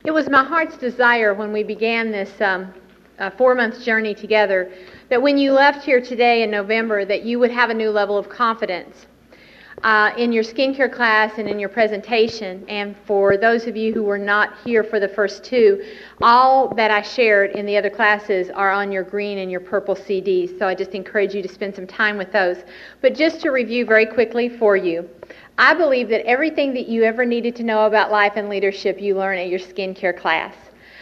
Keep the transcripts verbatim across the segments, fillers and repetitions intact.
It was my heart's desire when we began this um, uh, four-month journey together that when you left here today in November that you would have a new level of confidence uh, in your skincare class and in your presentation. And for those of you who were not here for the first two, all that I shared in the other classes are on your green and your purple C Ds, so I just encourage you to spend some time with those. But just to review very quickly for you, I believe that everything that you ever needed to know about life and leadership you learn at your skincare class.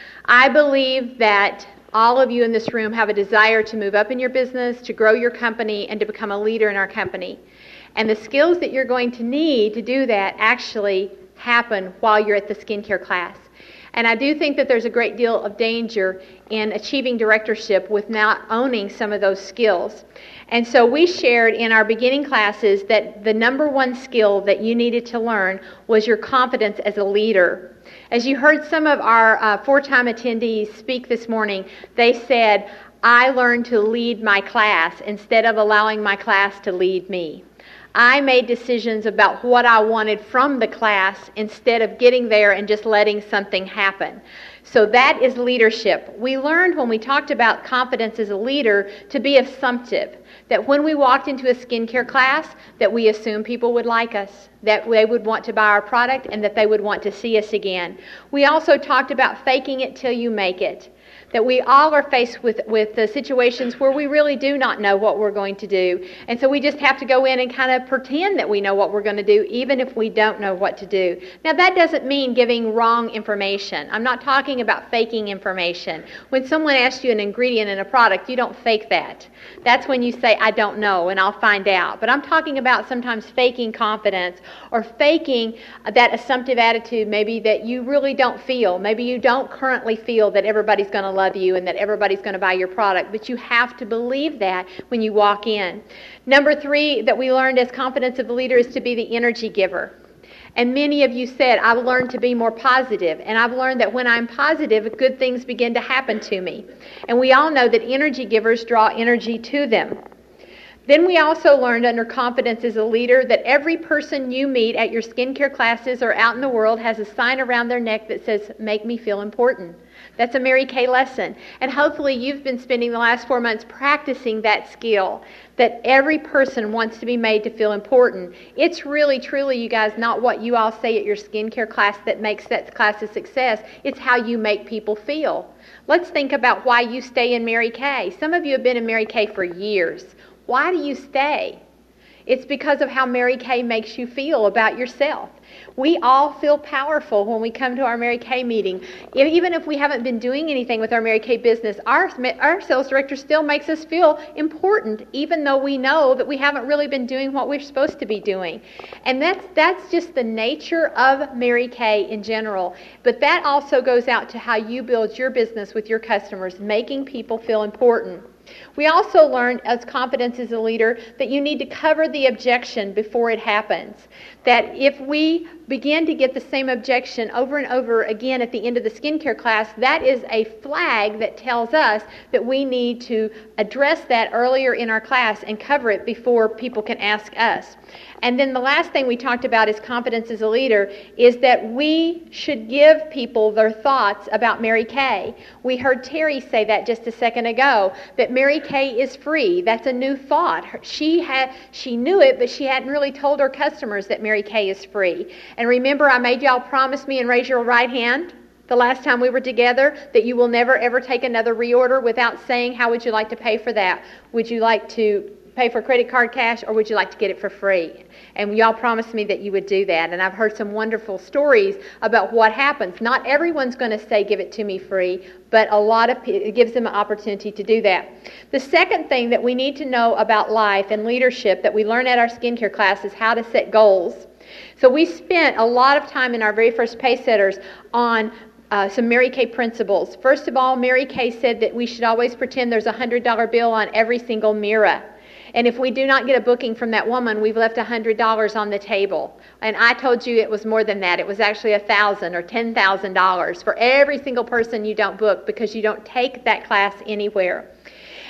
I believe that all of you in this room have a desire to move up in your business, to grow your company, and to become a leader in our company. And the skills that you're going to need to do that actually happen while you're at the skincare class. And I do think that there's a great deal of danger in achieving directorship with not owning some of those skills. And so we shared in our beginning classes that the number one skill that you needed to learn was your confidence as a leader. As you heard some of our uh, four-time attendees speak this morning, they said, I learned to lead my class instead of allowing my class to lead me. I made decisions about what I wanted from the class instead of getting there and just letting something happen. So that is leadership. We learned when we talked about confidence as a leader to be assumptive. That when we walked into a skincare class, that we assumed people would like us, that they would want to buy our product, and that they would want to see us again. We also talked about faking it till you make it. That we all are faced with, with the situations where we really do not know what we're going to do. And so we just have to go in and kind of pretend that we know what we're going to do, even if we don't know what to do. Now, that doesn't mean giving wrong information. I'm not talking about faking information. When someone asks you an ingredient in a product, you don't fake that. That's when you say, I don't know, and I'll find out. But I'm talking about sometimes faking confidence or faking that assumptive attitude maybe that you really don't feel. Maybe you don't currently feel that everybody's going to love you and that everybody's going to buy your product, but you have to believe that when you walk in. Number three that we learned as confidence of a leader is to be the energy giver. And many of you said, I've learned to be more positive, and I've learned that when I'm positive, good things begin to happen to me. And we all know that energy givers draw energy to them. Then we also learned under confidence as a leader that every person you meet at your skincare classes or out in the world has a sign around their neck that says, make me feel important. That's a Mary Kay lesson. And hopefully you've been spending the last four months practicing that skill, that every person wants to be made to feel important. It's really, truly, you guys, not what you all say at your skincare class that makes that class a success. It's how you make people feel. Let's think about why you stay in Mary Kay. Some of you have been in Mary Kay for years. Why do you stay? It's because of how Mary Kay makes you feel about yourself. We all feel powerful when we come to our Mary Kay meeting. Even if we haven't been doing anything with our Mary Kay business, our, our sales director still makes us feel important, even though we know that we haven't really been doing what we're supposed to be doing. And that's, that's just the nature of Mary Kay in general. But that also goes out to how you build your business with your customers, making people feel important. We also learned as confidence as a leader that you need to cover the objection before it happens. That if we begin to get the same objection over and over again at the end of the skincare class, that is a flag that tells us that we need to address that earlier in our class and cover it before people can ask us. And then the last thing we talked about is confidence as a leader is that we should give people their thoughts about Mary Kay. We heard Terry say that just a second ago, that Mary Kay is free. That's a new thought. She had, she knew it, but she hadn't really told her customers that Mary Kay is free. And remember, I made y'all promise me and raise your right hand the last time we were together that you will never ever take another reorder without saying, how would you like to pay for that? Would you like to pay for credit card cash, or would you like to get it for free? And y'all promised me that you would do that. And I've heard some wonderful stories about what happens. Not everyone's going to say, give it to me free, but a lot of it gives them an opportunity to do that. The second thing that we need to know about life and leadership that we learn at our skincare class is how to set goals. So we spent a lot of time in our very first Pacesetters on Uh, some Mary Kay principles. First of all, Mary Kay said that we should always pretend there's a one hundred dollar bill on every single mirror. And if we do not get a booking from that woman, we've left one hundred dollars on the table. And I told you it was more than that. It was actually one thousand dollars or ten thousand dollars for every single person you don't book because you don't take that class anywhere.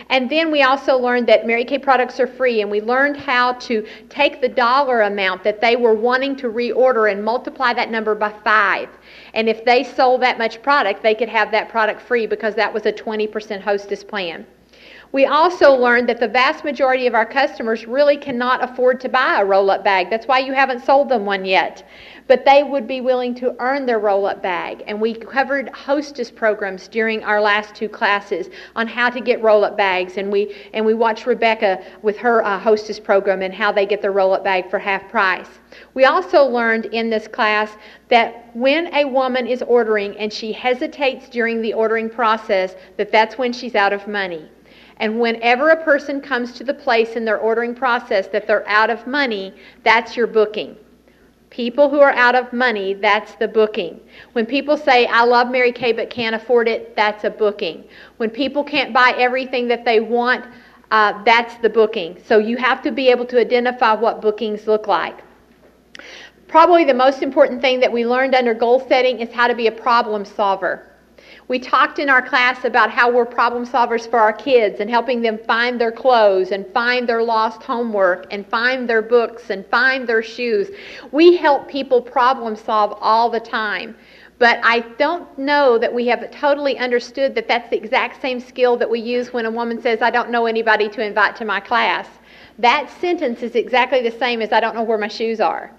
And then we also learned that Mary Kay products are free, and we learned how to take the dollar amount that they were wanting to reorder and multiply that number by five. And if they sold that much product, they could have that product free because that was a twenty percent hostess plan. We also learned that the vast majority of our customers really cannot afford to buy a roll-up bag. That's why you haven't sold them one yet. But they would be willing to earn their roll-up bag. And we covered hostess programs during our last two classes on how to get roll-up bags. And we and we watched Rebecca with her uh, hostess program and how they get their roll-up bag for half price. We also learned in this class that when a woman is ordering and she hesitates during the ordering process, that that's when she's out of money. And whenever a person comes to the place in their ordering process that they're out of money, that's your booking. People who are out of money, that's the booking. When people say, I love Mary Kay but can't afford it, that's a booking. When people can't buy everything that they want, uh, that's the booking. So you have to be able to identify what bookings look like. Probably the most important thing that we learned under goal setting is how to be a problem solver. We talked in our class about how we're problem solvers for our kids and helping them find their clothes and find their lost homework and find their books and find their shoes. We help people problem solve all the time. But I don't know that we have totally understood that that's the exact same skill that we use when a woman says, I don't know anybody to invite to my class. That sentence is exactly the same as I don't know where my shoes are.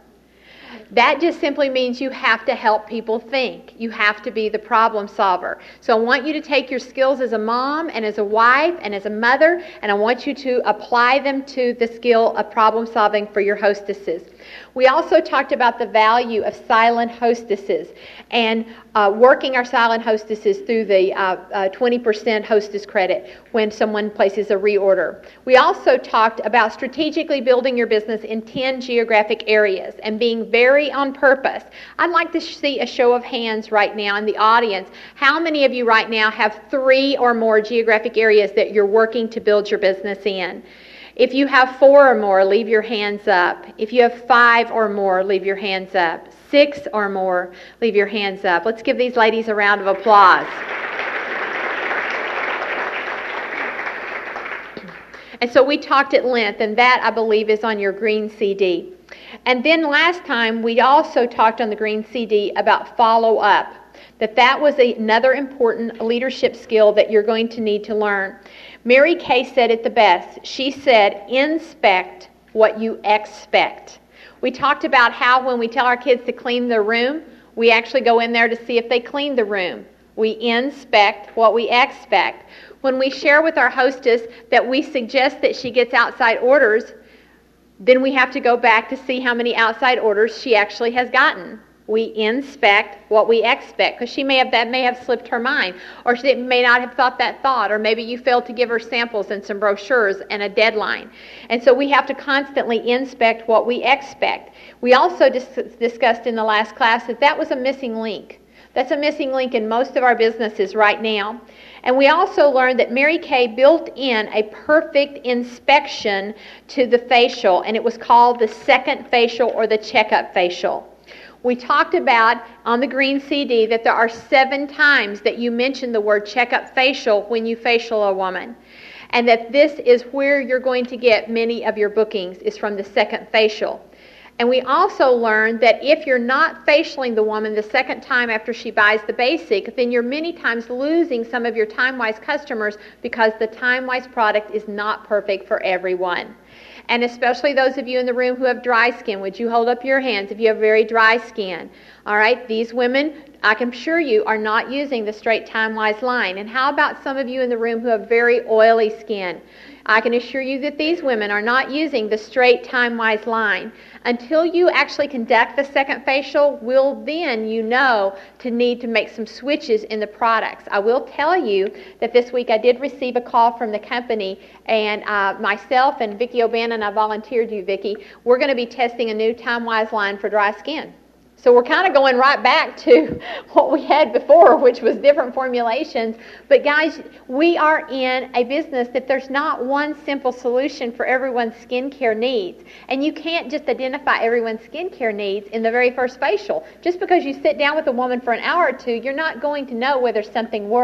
That just simply means you have to help people think. You have to be the problem solver. So I want you to take your skills as a mom and as a wife and as a mother, and I want you to apply them to the skill of problem solving for your hostesses. We also talked about the value of silent hostesses and uh, working our silent hostesses through the uh, uh, twenty percent hostess credit when someone places a reorder. We also talked about strategically building your business in ten geographic areas and being very on purpose. I'd like to see a show of hands right now in the audience. How many of you right now have three or more geographic areas that you're working to build your business in? If you have four or more, leave your hands up. If you have five or more, leave your hands up. Six or more, leave your hands up. Let's give these ladies a round of applause. And so we talked at length, and that, I believe, is on your green C D. And then last time, we also talked on the green C D about follow-up, that that was another important leadership skill that you're going to need to learn. Mary Kay said it the best. She said, inspect what you expect. We talked about how when we tell our kids to clean their room, we actually go in there to see if they clean the room. We inspect what we expect. When we share with our hostess that we suggest that she gets outside orders, then we have to go back to see how many outside orders she actually has gotten. We inspect what we expect, because she may have that may have slipped her mind, or she may not have thought that thought, or maybe you failed to give her samples and some brochures and a deadline. And so we have to constantly inspect what we expect. We also dis- discussed in the last class that that was a missing link. That's a missing link in most of our businesses right now. And we also learned that Mary Kay built in a perfect inspection to the facial, and it was called the second facial or the checkup facial. We talked about on the green C D that there are seven times that you mention the word checkup facial when you facial a woman. And that this is where you're going to get many of your bookings, is from the second facial. And we also learned that if you're not facialing the woman the second time after she buys the basic, then you're many times losing some of your TimeWise customers because the TimeWise product is not perfect for everyone. And especially those of you in the room who have dry skin, would you hold up your hands if you have very dry skin? All right, these women, I can assure you, are not using the straight TimeWise line. And how about some of you in the room who have very oily skin? I can assure you that these women are not using the straight TimeWise line. Until you actually conduct the second facial, will then you know to need to make some switches in the products. I will tell you that this week I did receive a call from the company, and uh, myself and Vicki O'Bannon, I volunteered you, Vicki, we're going to be testing a new TimeWise line for dry skin. So we're kind of going right back to what we had before, which was different formulations. But guys, we are in a business that there's not one simple solution for everyone's skincare needs. And you can't just identify everyone's skincare needs in the very first facial. Just because you sit down with a woman for an hour or two, you're not going to know whether something works.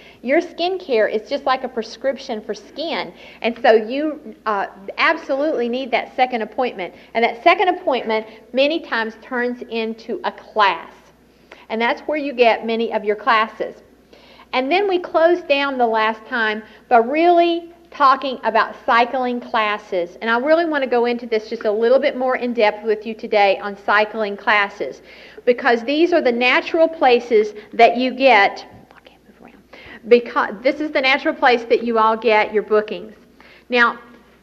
Your skincare is just like a prescription for skin. And so you uh, absolutely need that second appointment. And that second appointment many times turns into a class. And that's where you get many of your classes. And then we closed down the last time by really talking about cycling classes. And I really want to go into this just a little bit more in depth with you today on cycling classes, because these are the natural places that you get, I can't move around, because this is the natural place that you all get your bookings. Now,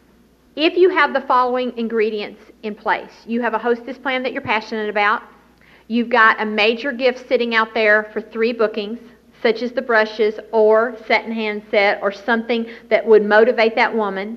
if you have the following ingredients in place, you have a hostess plan that you're passionate about, you've got a major gift sitting out there for three bookings, such as the brushes or set and hand set or something that would motivate that woman,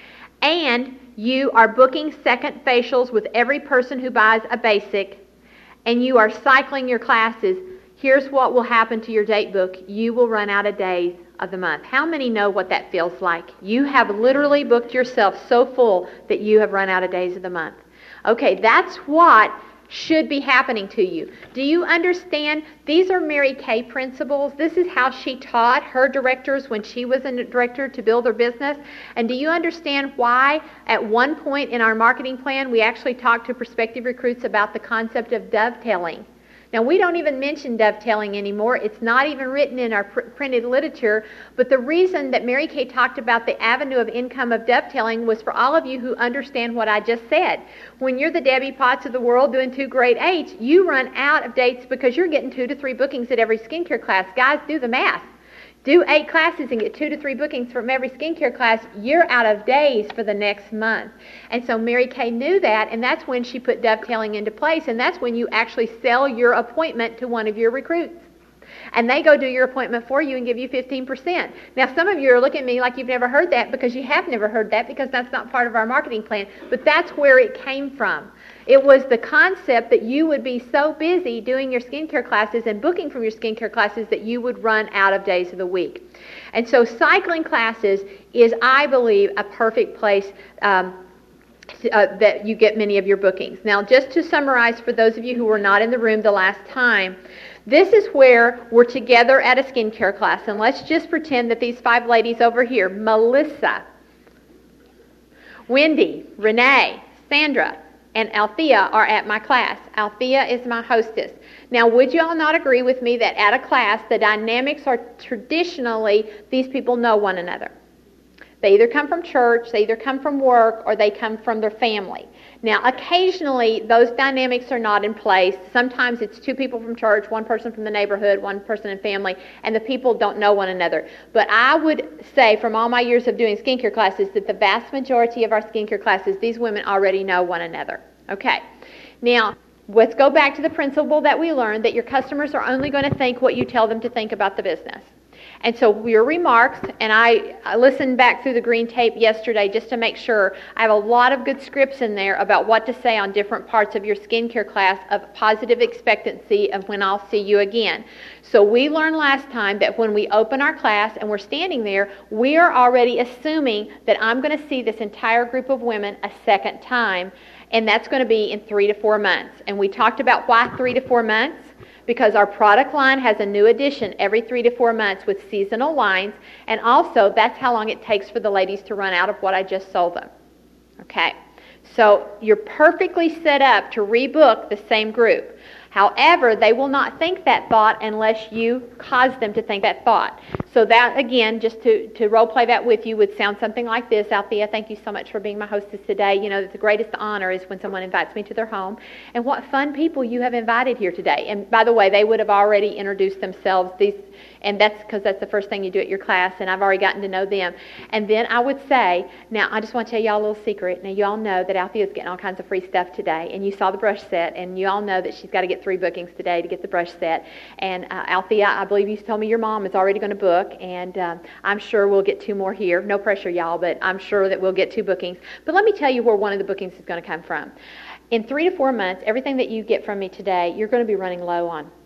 and you are booking second facials with every person who buys a basic, and you are cycling your classes, here's what will happen to your date book. You will run out of days of the month. How many know what that feels like? You have literally booked yourself so full that you have run out of days of the month. Okay, that's what should be happening to you. Do you understand? These are Mary Kay principles. This is how she taught her directors when she was a director to build their business. And do you understand why at one point in our marketing plan we actually talked to prospective recruits about the concept of dovetailing? Now, we don't even mention dovetailing anymore. It's not even written in our pr- printed literature. But the reason that Mary Kay talked about the avenue of income of dovetailing was for all of you who understand what I just said. When you're the Debbie Potts of the world doing two grade eights, you run out of dates because you're getting two to three bookings at every skincare class. Guys, do the math. Do eight classes and get two to three bookings from every skincare class. You're out of days for the next month. And so Mary Kay knew that, and that's when she put dovetailing into place, and that's when you actually sell your appointment to one of your recruits. And they go do your appointment for you and give you fifteen percent. Now, some of you are looking at me like you've never heard that because you have never heard that because that's not part of our marketing plan. But that's where it came from. It was the concept that you would be so busy doing your skincare classes and booking from your skincare classes that you would run out of days of the week. And so cycling classes is, I believe, a perfect place um, uh, that you get many of your bookings. Now, just to summarize for those of you who were not in the room the last time, this is where we're together at a skincare class. And let's just pretend that these five ladies over here, Melissa, Wendy, Renee, Sandra, and Althea are at my class. Althea is my hostess. Now, would you all not agree with me that at a class, the dynamics are traditionally these people know one another? They either come from church, they either come from work, or they come from their family. Now, occasionally, those dynamics are not in place. Sometimes it's two people from church, one person from the neighborhood, one person in family, and the people don't know one another. But I would say, from all my years of doing skincare classes, that the vast majority of our skincare classes, these women already know one another. Okay. Now, let's go back to the principle that we learned, that your customers are only going to think what you tell them to think about the business. And so your remarks, and I, I listened back through the green tape yesterday just to make sure. I have a lot of good scripts in there about what to say on different parts of your skincare class of positive expectancy of when I'll see you again. So we learned last time that when we open our class and we're standing there, we are already assuming that I'm going to see this entire group of women a second time, and that's going to be in three to four months. And we talked about why three to four months. Because our product line has a new addition every three to four months with seasonal lines, and also that's how long it takes for the ladies to run out of what I just sold them. Okay, so you're perfectly set up to rebook the same group. However, they will not think that thought unless you cause them to think that thought. So that, again, just to, to role play that with you, would sound something like this. Althea, thank you so much for being my hostess today. You know, the greatest honor is when someone invites me to their home. And what fun people you have invited here today. And by the way, they would have already introduced themselves. These, and that's because that's the first thing you do at your class, and I've already gotten to know them. And then I would say, now I just want to tell y'all a little secret. Now you all know that Althea's getting all kinds of free stuff today, and you saw the brush set, and you all know that she's got to get three bookings today to get the brush set. And uh, Althea, I believe you told me your mom is already going to book, and um, I'm sure we'll get two more here. No pressure, y'all, but I'm sure that we'll get two bookings. But let me tell you where one of the bookings is going to come from. In three to four months, everything that you get from me today, you're going to be running low on.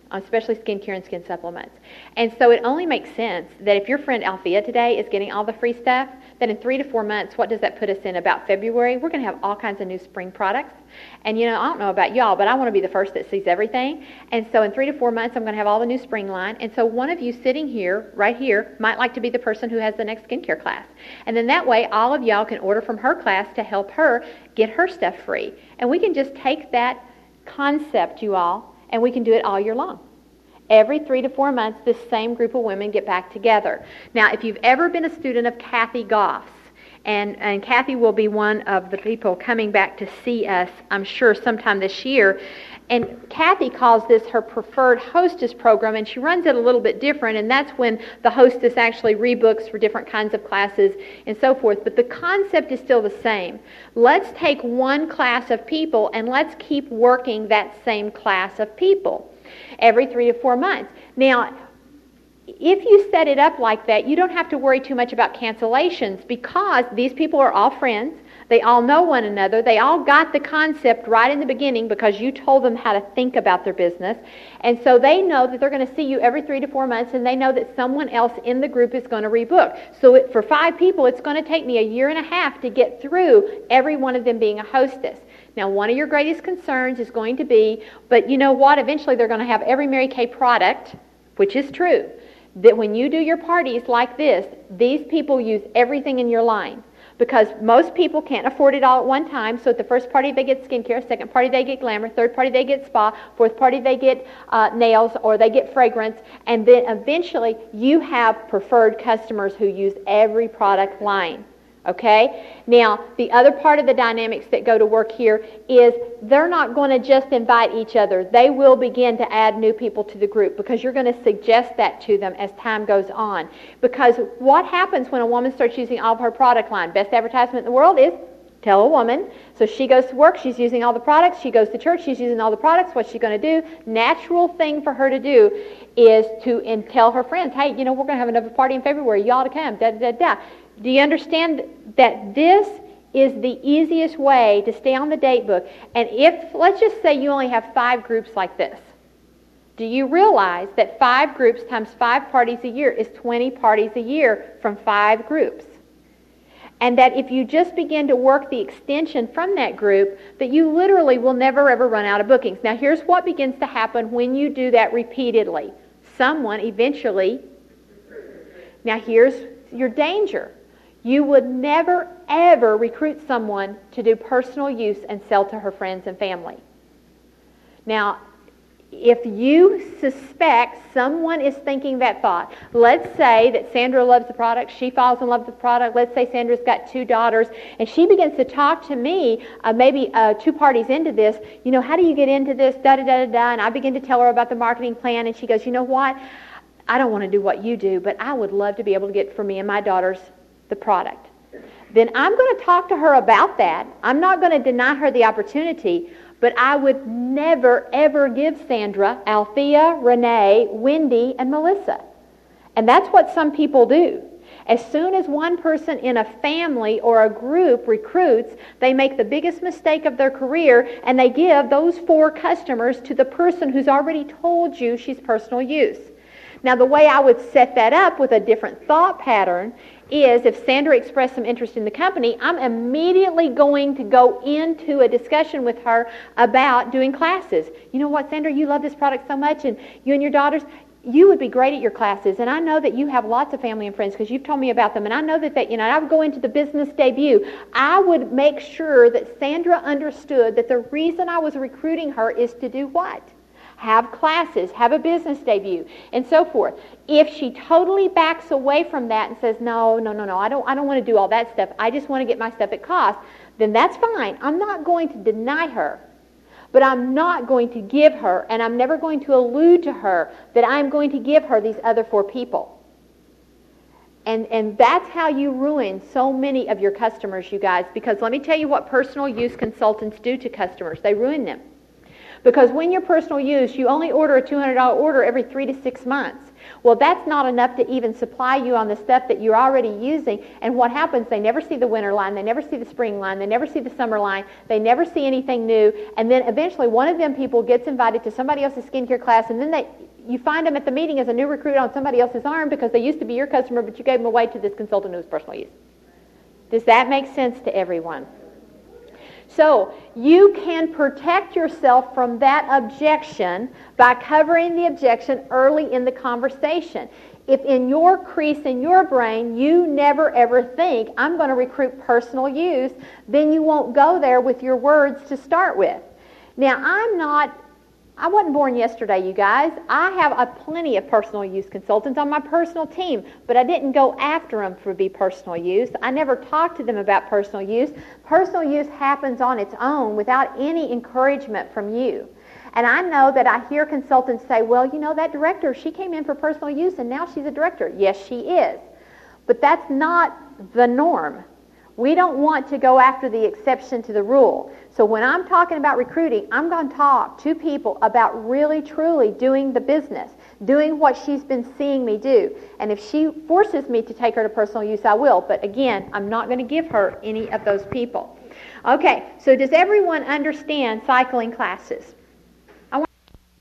especially skincare and skin supplements. And so it only makes sense that if your friend Althea today is getting all the free stuff, that in three to four months, what does that put us in? About February, we're going to have all kinds of new spring products. And, you know, I don't know about y'all, but I want to be the first that sees everything. And so in three to four months, I'm going to have all the new spring line. And so one of you sitting here, right here, might like to be the person who has the next skincare class. And then that way, all of y'all can order from her class to help her get her stuff free. And we can just take that concept, you all, and we can do it all year long. Every three to four months, this same group of women get back together. Now, if you've ever been a student of Kathy Goss, and, and Kathy will be one of the people coming back to see us, I'm sure, sometime this year. And Kathy calls this her preferred hostess program, and she runs it a little bit different, and that's when the hostess actually rebooks for different kinds of classes and so forth. But the concept is still the same. Let's take one class of people, and let's keep working that same class of people every three to four months. Now, if you set it up like that, you don't have to worry too much about cancellations, because these people are all friends. They all know one another. They all got the concept right in the beginning because you told them how to think about their business. And so they know that they're going to see you every three to four months, and they know that someone else in the group is going to rebook. So it, for five people, it's going to take me a year and a half to get through every one of them being a hostess. Now, one of your greatest concerns is going to be, but you know what? Eventually they're going to have every Mary Kay product, which is true, that when you do your parties like this, these people use everything in your line. Because most people can't afford it all at one time. So at the first party they get skincare, second party they get glamour, third party they get spa, fourth party they get uh, nails, or they get fragrance, and then eventually you have preferred customers who use every product line. Okay? Now, the other part of the dynamics that go to work here is they're not going to just invite each other. They will begin to add new people to the group, because you're going to suggest that to them as time goes on. Because what happens when a woman starts using all of her product line? Best advertisement in the world is tell a woman. So she goes to work, she's using all the products. She goes to church, she's using all the products. What's she going to do? Natural thing for her to do is to and tell her friends, hey, you know, we're going to have another party in February. You ought to come. Da, da, da. Do you understand that this is the easiest way to stay on the date book? And if, let's just say you only have five groups like this. Do you realize that five groups times five parties a year is twenty parties a year from five groups? And that if you just begin to work the extension from that group, that you literally will never ever run out of bookings. Now here's what begins to happen when you do that repeatedly. Someone eventually, now here's your danger. You would never, ever recruit someone to do personal use and sell to her friends and family. Now, if you suspect someone is thinking that thought, let's say that Sandra loves the product, she falls in love with the product, let's say Sandra's got two daughters, and she begins to talk to me, uh, maybe uh, two parties into this, you know, how do you get into this, da-da-da-da-da, and I begin to tell her about the marketing plan, and she goes, you know what, I don't want to do what you do, but I would love to be able to get for me and my daughters the product. Then I'm going to talk to her about that. I'm not going to deny her the opportunity, but I would never, ever give Sandra, Althea, Renee, Wendy, and Melissa. And that's what some people do. As soon as one person in a family or a group recruits, they make the biggest mistake of their career, and they give those four customers to the person who's already told you she's personal use. Now, the way I would set that up with a different thought pattern is if Sandra expressed some interest in the company, I'm immediately going to go into a discussion with her about doing classes. You know what, Sandra, you love this product so much, and you and your daughters, you would be great at your classes, and I know that you have lots of family and friends because you've told me about them, and I know that, that you know, I would go into the business debut. I would make sure that Sandra understood that the reason I was recruiting her is to do what? Have classes, have a business debut, and so forth. If she totally backs away from that and says, no, no, no, no, I don't, I don't want to do all that stuff, I just want to get my stuff at cost, then that's fine. I'm not going to deny her, but I'm not going to give her, and I'm never going to allude to her that I'm going to give her these other four people. And, and that's how you ruin so many of your customers, you guys, because let me tell you what personal use consultants do to customers. They ruin them. Because when you're personal use, you only order a two hundred dollars order every three to six months. Well, that's not enough to even supply you on the stuff that you're already using. And what happens, they never see the winter line, they never see the spring line, they never see the summer line, they never see anything new. And then eventually one of them people gets invited to somebody else's skincare class, and then they, you find them at the meeting as a new recruit on somebody else's arm because they used to be your customer, but you gave them away to this consultant who was personal use. Does that make sense to everyone? So you can protect yourself from that objection by covering the objection early in the conversation. If in your crease in your brain you never ever think, I'm going to recruit personal use, then you won't go there with your words to start with. Now, I'm not, I wasn't born yesterday, you guys. I have a plenty of personal use consultants on my personal team, but I didn't go after them for be personal use. I never talked to them about personal use. Personal use happens on its own without any encouragement from you. And I know that I hear consultants say, well, you know, that director, she came in for personal use and now she's a director. Yes, she is. But that's not the norm. We don't want to go after the exception to the rule. So when I'm talking about recruiting, I'm going to talk to people about really, truly doing the business, doing what she's been seeing me do. And if she forces me to take her to personal use, I will. But again, I'm not going to give her any of those people. Okay, so does everyone understand cycling classes? I want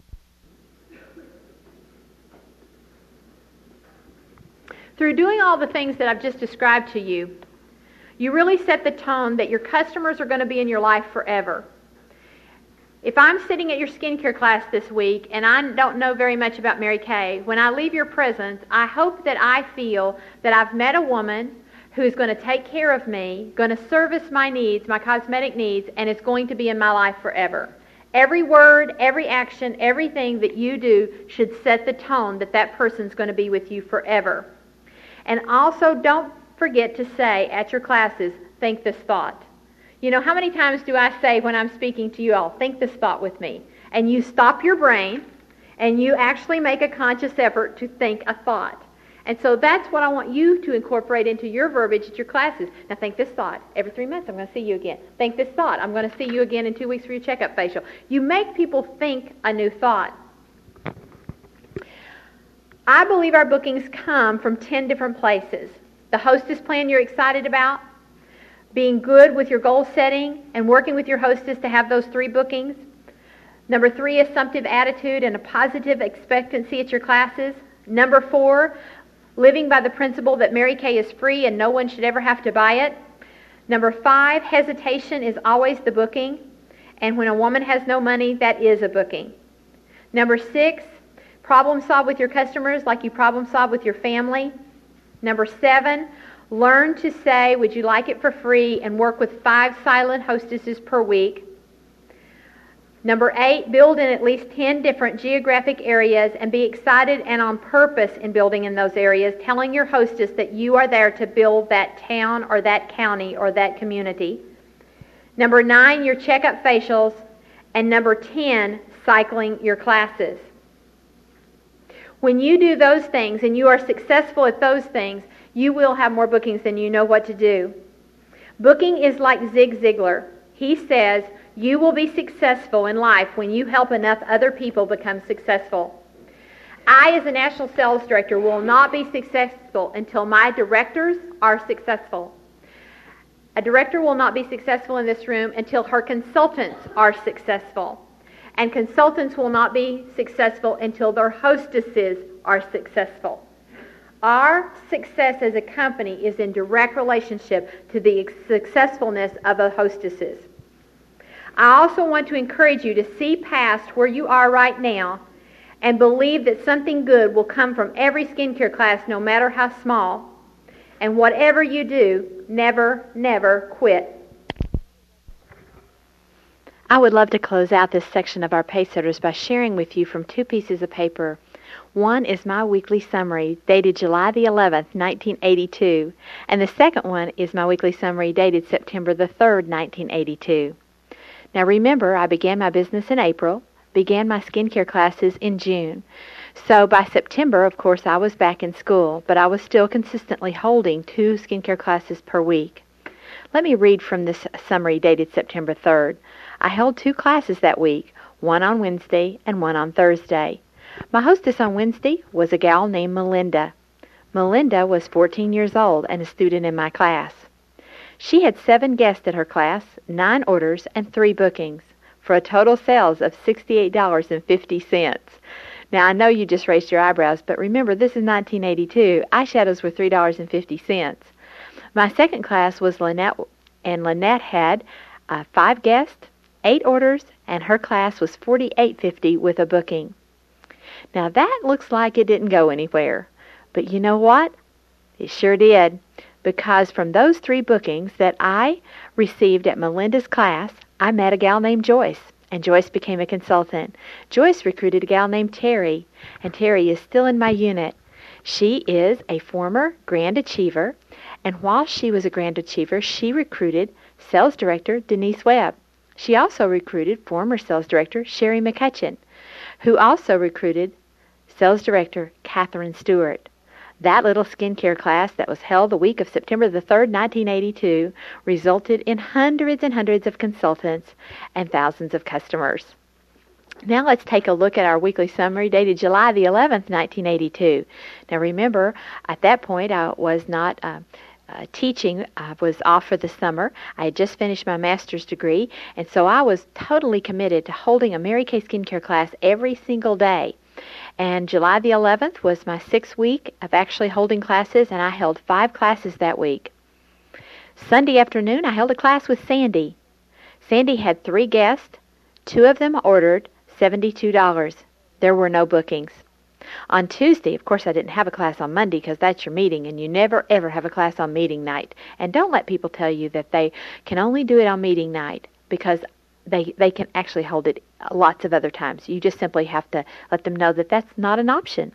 Through doing all the things that I've just described to you, you really set the tone that your customers are going to be in your life forever. If I'm sitting at your skincare class this week and I don't know very much about Mary Kay, when I leave your presence, I hope that I feel that I've met a woman who's going to take care of me, going to service my needs, my cosmetic needs, and is going to be in my life forever. Every word, every action, everything that you do should set the tone that that person's going to be with you forever. And also, don't forget to say at your classes, think this thought. You know, how many times do I say when I'm speaking to you all, think this thought with me? And you stop your brain and you actually make a conscious effort to think a thought. And so that's what I want you to incorporate into your verbiage at your classes. Now think this thought. Every three months I'm going to see you again. Think this thought. I'm going to see you again in two weeks for your checkup facial. You make people think a new thought. I believe our bookings come from ten different places. The hostess plan you're excited about, being good with your goal setting and working with your hostess to have those three bookings. Number three, assumptive attitude and a positive expectancy at your classes. Number four, living by the principle that Mary Kay is free and no one should ever have to buy it. Number five, hesitation is always the booking. And when a woman has no money, that is a booking. Number six, problem solve with your customers like you problem solve with your family. Number seven, learn to say, would you like it for free, and work with five silent hostesses per week. Number eight, build in at least ten different geographic areas and be excited and on purpose in building in those areas, telling your hostess that you are there to build that town or that county or that community. Number nine, your checkup facials. And number ten, cycling your classes. When you do those things and you are successful at those things, you will have more bookings than you know what to do. Booking is like Zig Ziglar. He says, you will be successful in life when you help enough other people become successful. I, as a national sales director, will not be successful until my directors are successful. A director will not be successful in this room until her consultants are successful. And consultants will not be successful until their hostesses are successful. Our success as a company is in direct relationship to the successfulness of the hostesses. I also want to encourage you to see past where you are right now and believe that something good will come from every skincare class, no matter how small. And whatever you do, never, never quit. I would love to close out this section of our Pacesetters by sharing with you from two pieces of paper. One is my weekly summary dated July the eleventh, nineteen eighty-two, and the second one is my weekly summary dated September the third, nineteen eighty-two. Now remember, I began my business in April, began my skincare classes in June. So by September, of course, I was back in school, but I was still consistently holding two skincare classes per week. Let me read from this summary dated September third. I held two classes that week, one on Wednesday and one on Thursday. My hostess on Wednesday was a gal named Melinda. Melinda was fourteen years old and a student in my class. She had seven guests at her class, nine orders, and three bookings, for a total sales of sixty-eight dollars and fifty cents. Now, I know you just raised your eyebrows, but remember, this is nineteen eighty-two. Eyeshadows were three dollars and fifty cents. My second class was Lynette, and Lynette had uh, five guests, eight orders, and her class was forty-eight dollars and fifty cents with a booking. Now, that looks like it didn't go anywhere. But you know what? It sure did. Because from those three bookings that I received at Melinda's class, I met a gal named Joyce, and Joyce became a consultant. Joyce recruited a gal named Terry, and Terry is still in my unit. She is a former Grand Achiever, and while she was a Grand Achiever, she recruited Sales Director Denise Webb. She also recruited former Sales Director Sherry McCutcheon, who also recruited Sales Director Catherine Stewart. That little skincare class that was held the week of September the third, nineteen eighty-two, resulted in hundreds and hundreds of consultants and thousands of customers. Now let's take a look at our weekly summary dated July the eleventh, nineteen eighty-two. Now remember, at that point I was not uh, uh, teaching. I was off for the summer. I had just finished my master's degree, and so I was totally committed to holding a Mary Kay skincare class every single day. And July the eleventh was my sixth week of actually holding classes, and I held five classes that week. Sunday afternoon, I held a class with Sandy. Sandy had three guests. Two of them ordered seventy-two dollars. There were no bookings. On Tuesday, of course, I didn't have a class on Monday because that's your meeting, and you never, ever have a class on meeting night. And don't let people tell you that they can only do it on meeting night, because They they can actually hold it lots of other times. You just simply have to let them know that that's not an option.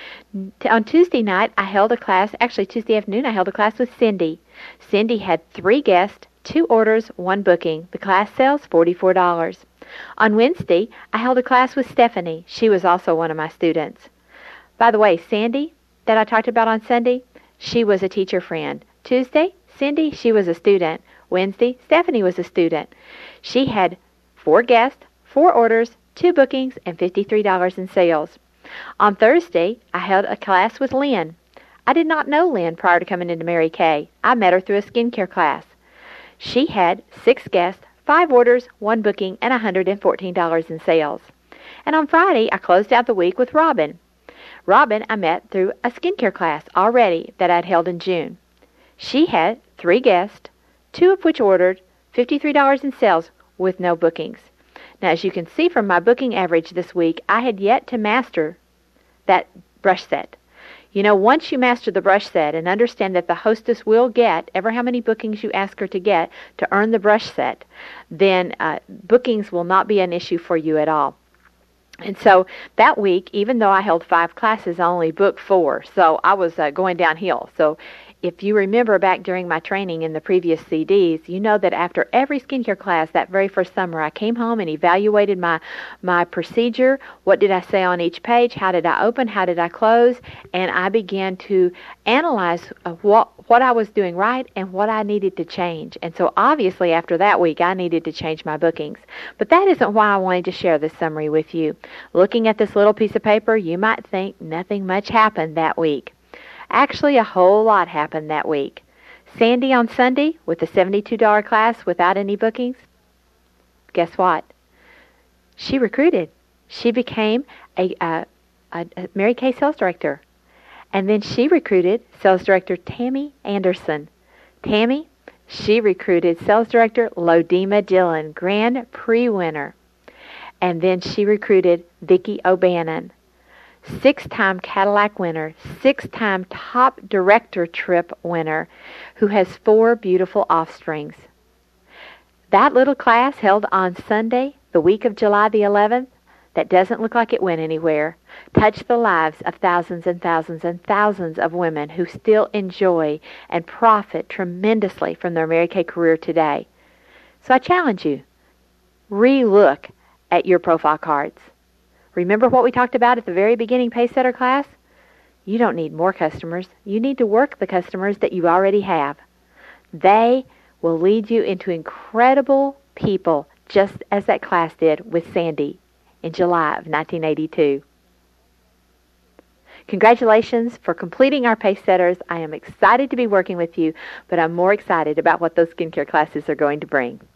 On Tuesday night, I held a class. Actually, Tuesday afternoon, I held a class with Cindy. Cindy had three guests, two orders, one booking. The class sells forty-four dollars. On Wednesday, I held a class with Stephanie. She was also one of my students. By the way, Sandy, that I talked about on Sunday, she was a teacher friend. Tuesday, Cindy, she was a student. Wednesday, Stephanie was a student. She had four guests, four orders, two bookings, and fifty-three dollars in sales. On Thursday, I held a class with Lynn. I did not know Lynn prior to coming into Mary Kay. I met her through a skincare class. She had six guests, five orders, one booking, and one hundred fourteen dollars in sales. And on Friday, I closed out the week with Robin. Robin I met through a skincare class already that I'd held in June. She had three guests, two of which ordered, fifty-three dollars in sales with no bookings. Now, as you can see from my booking average this week, I had yet to master that brush set. You know, once you master the brush set and understand that the hostess will get ever how many bookings you ask her to get to earn the brush set, then uh, bookings will not be an issue for you at all. And so that week, even though I held five classes, I only booked four. So I was uh, going downhill. So if you remember back during my training in the previous C Ds, you know that after every skincare class that very first summer, I came home and evaluated my my procedure. What did I say on each page? How did I open? How did I close? And I began to analyze uh, what what I was doing right and what I needed to change. And so obviously after that week, I needed to change my bookings. But that isn't why I wanted to share this summary with you. Looking at this little piece of paper, you might think nothing much happened that week. Actually, a whole lot happened that week. Sandy on Sunday with a seventy-two dollars class without any bookings. Guess what? She recruited. She became a, a, a, a Mary Kay sales director. And then she recruited sales director Tammy Anderson. Tammy, she recruited sales director Lodema Dillon, Grand Prix winner. And then she recruited Vicki O'Bannon, six-time Cadillac winner, six-time top director trip winner, who has four beautiful offsprings. That little class held on Sunday, the week of July the eleventh, that doesn't look like it went anywhere, touched the lives of thousands and thousands and thousands of women who still enjoy and profit tremendously from their Mary Kay career today. So I challenge you, re-look at your profile cards. Remember what we talked about at the very beginning Pacesetter class? You don't need more customers. You need to work the customers that you already have. They will lead you into incredible people, just as that class did with Sandy in July of nineteen eighty-two. Congratulations for completing our Pace Setters. I am excited to be working with you, but I'm more excited about what those skincare classes are going to bring.